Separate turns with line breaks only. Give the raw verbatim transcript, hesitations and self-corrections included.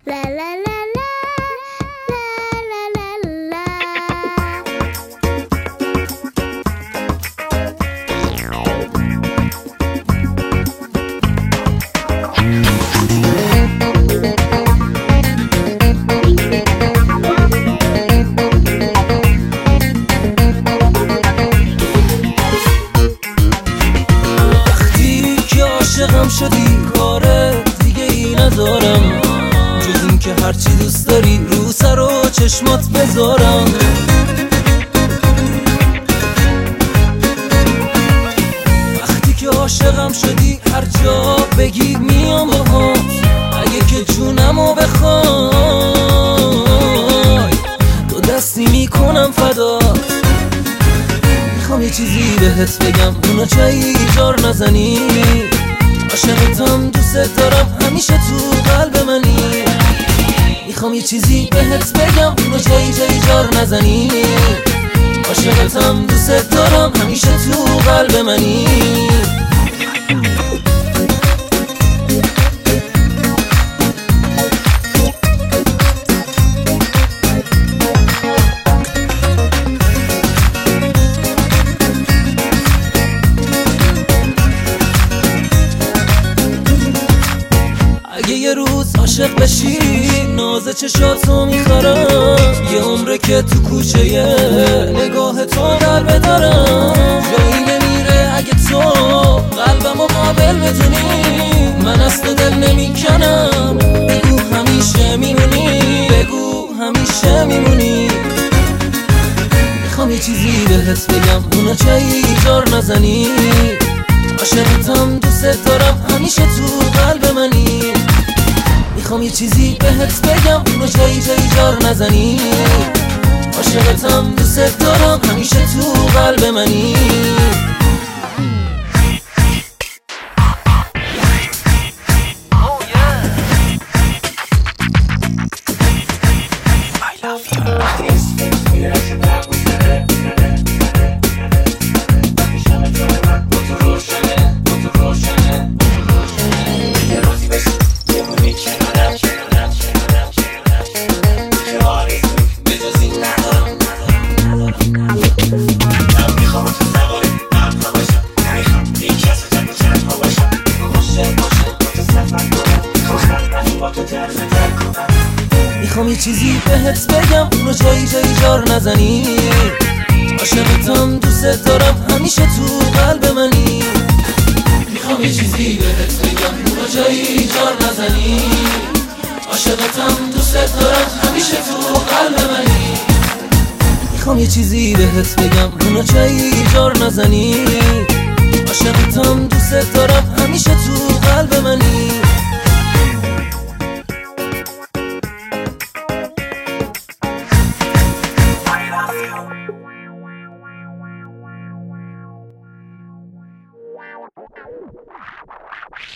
لا لا لا لا لا لا لا
وقتی که عاشقم شدی کار دیگه ای ندارم جز این که هرچی دوست داری رو سر و چشمات بذارم. وقتی که عاشقم شدی هر جا بگی میام باهات، اگه که جونمو بخوای دو دستی میکنم فدات. میخوام یه چیزی بهت بگم اونو جایی جار نزنی، عاشقتم دوست دارم همیشه تو قلب منی. میخوام یه چیزی بهت بگم اونو جایی جایی جار نزنی، عاشقتم دوست دارم همیشه تو قلب منی. اگه یه روز عاشق بشی ناز چشاتو میخورم، یه عمره که تو کوچه یه نگاه تو در بدارم. جایی نمیره اگه تو قلبمو قابل بدونی، من اصل دل نمیکنم بگو همیشه میمونی، بگو همیشه میمونی. میخوام یه چیزی بهت بگم اونو جایی جار نزنی، عاشقتم دوست دارم همیشه تو قلب منی. میخوام یه چیزی بهت بگم اونو جایی جایی جار نزنی، عاشقتم دوست دارم همیشه تو قلب منی. میخوام یه چیزی بهت بگم اونو جایی جایی جار نزنی، عاشقتم دوست دارم همیشه تو قلب منی. میخوام یه چیزی بهت بگم اونو جایی جار نزنی، عاشقتم دوست دارم همیشه تو قلب منی. میخوام یه چیزی بهت بگم اونو جایی جار نزنی، عاشقتم دوست دارم همیشه تو قلب منی.
Wow.